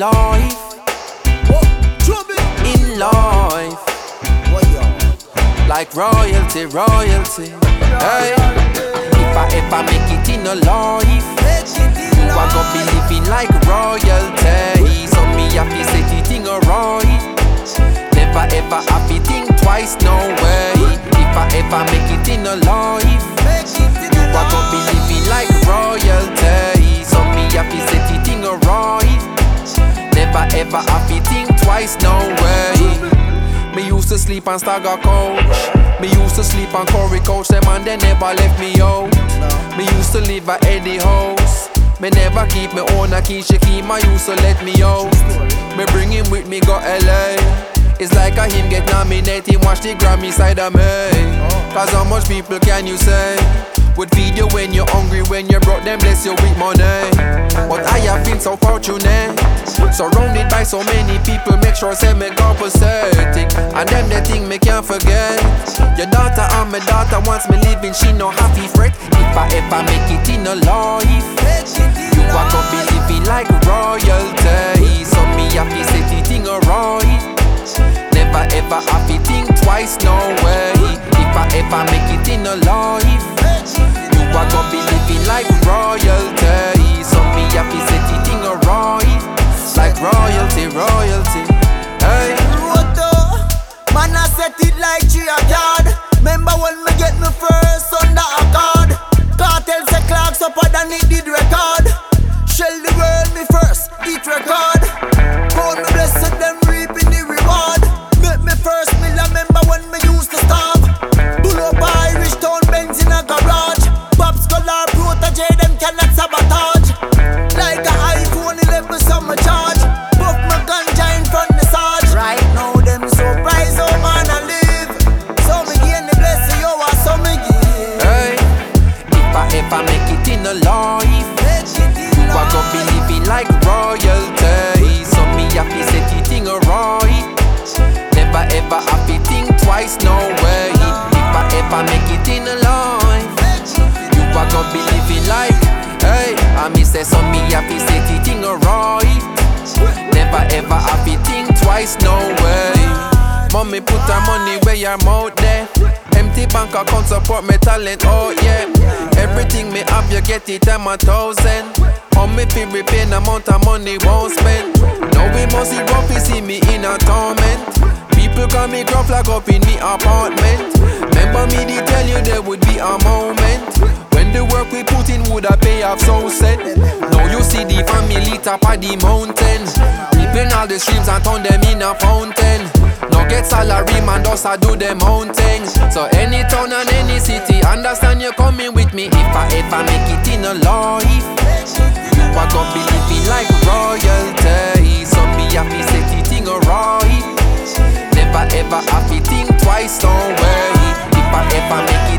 life. In life. Like royalty, royalty. Hey. If I ever make it in a life, you are gonna be living like royalty. So me happy say the thing alright. Never ever happy think twice, no way. If I ever make it in a life, you are gonna be living like royalty. So me happy say the thing alright. Never ever happy think twice, no way. Me used to sleep on Stagger Coach. Me used to sleep on Corey Coach. Them and they never left me out. Me used to live at Eddie House. Me never keep me own a key. She keep my used to let me out. Me bring him with me go LA. It's like a him get nominated. Watch the Grammy side of me. Cause how much people can you say would feed you when you're hungry, when you brought them bless you with money? But I have been so fortunate, surrounded by so many people. Make sure say me go pathetic, and them the thing me can't forget. Your daughter and my daughter wants me living, she no happy fret. If I ever make it in a life, you are gonna be living like royalty. So me happy say the thing alright. Never ever happy think twice, no way. If I ever make it in a life, you are gonna be living like royalty. So me happy say the thing alright. Like royalty, royalty. Hey. Roto, man I set it like tree a yard. Remember when me get me first under a card. Cartel say clocks up and it did record. Shell the world me first, it record. Call me blessed, them reaping the reward. Make me first meal, I remember when me used to starve. Pull up Irish town Benz in a garage. Pop Scholar protege, them cannot sabotage. Like a iPhone 11 summer charge. Puff my ganja in front the Sarge. Right now them surprise how man I live. So me gain the blessing, yo I so me give. Hey, if I ever make it in a life, you are gonna be living like royalty. So me happy say the thing alright. Never ever happy think twice, no way. If I ever make it in a life, you are gonna be living like, hey. I me say so me happy say the thing alright. Never ever happy think twice, no way. Mommy put her money where your mouth there. Empty bank account support me talent, oh yeah. Everything me have you get it time 1,000. How me feel repay the amount of money won't spend. Now we must see rough, see me in a torment. People call me gruff like up in me apartment. Remember me they tell you there would be a moment when the work we put in would have pay off so set. Now you see the family top of the mountain, reaping all the streams and turn them in a fountain. Now get salary man does I do them own things. So any town and any city, understand you coming with me. If I ever make it in a life, you are gonna be living like royalty. So me happy say the thing alright. Never ever happy think twice, no way. If I ever make